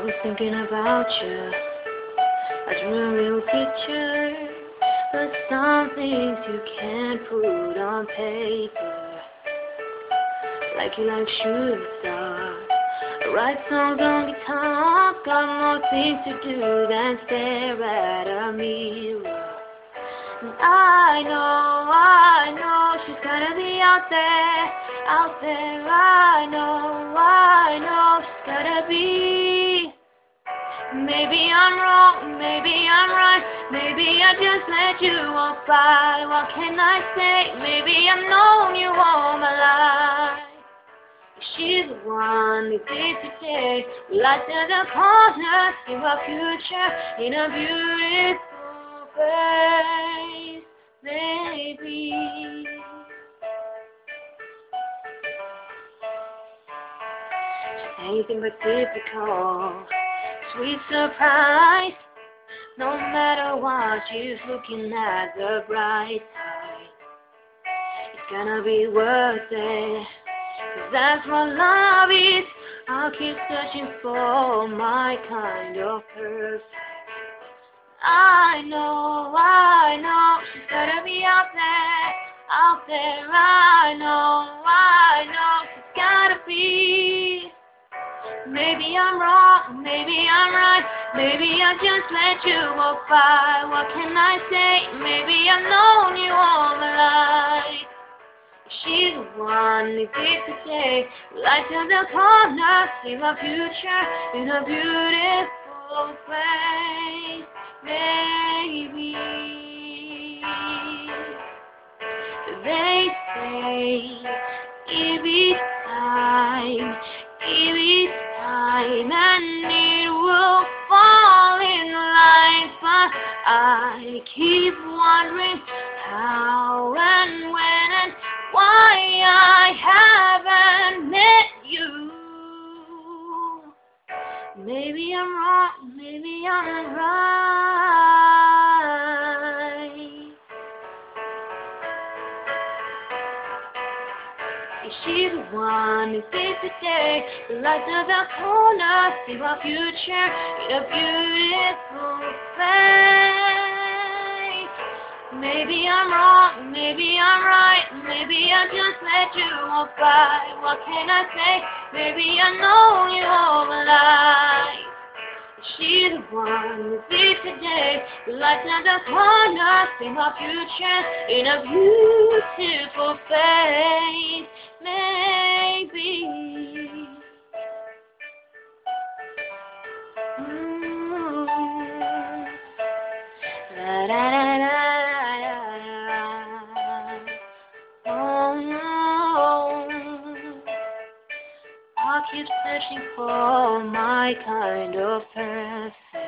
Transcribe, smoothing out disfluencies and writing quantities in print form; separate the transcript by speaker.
Speaker 1: was thinking about you. I drew a real picture, but some things you can't put on paper. Like you like shooting stars, write songs on guitar. Got more things to do than stare at a mirror. And I know she's gotta be out there. I know she's gotta be. Maybe I'm wrong, maybe I'm right, maybe I just let you walk by. What can I say? Maybe I've known you all my life. She's the one who did today. We light to the corner, see our future in a beautiful place, baby. Anything but typical, sweet surprise. No matter what, she's looking at the bright side. It's gonna be worth it, 'cause that's what love is. I'll keep searching for my kind of perfect. I know she's gotta be out there. I know she's gotta be. Maybe I'm wrong, maybe I'm right, maybe I just let you walk by. What can I say? Maybe I've known you all my life. She's the one who did today. Light to the corner, see my future in a beautiful place, baby. They say give it time, and it will fall in line. But I keep wondering how and when and why I haven't met you. Maybe I'm wrong, maybe I'm right. She's the one who saves the day, the light of the corner, see our future in a beautiful place. Maybe I'm wrong, maybe I'm right, maybe I just let you walk by. What can I say? Maybe I know you all my life. She's the one who sees today, the light of the corner, see our future in a beautiful place, maybe. La da da da da. Oh, I keep searching for my kind of perfect.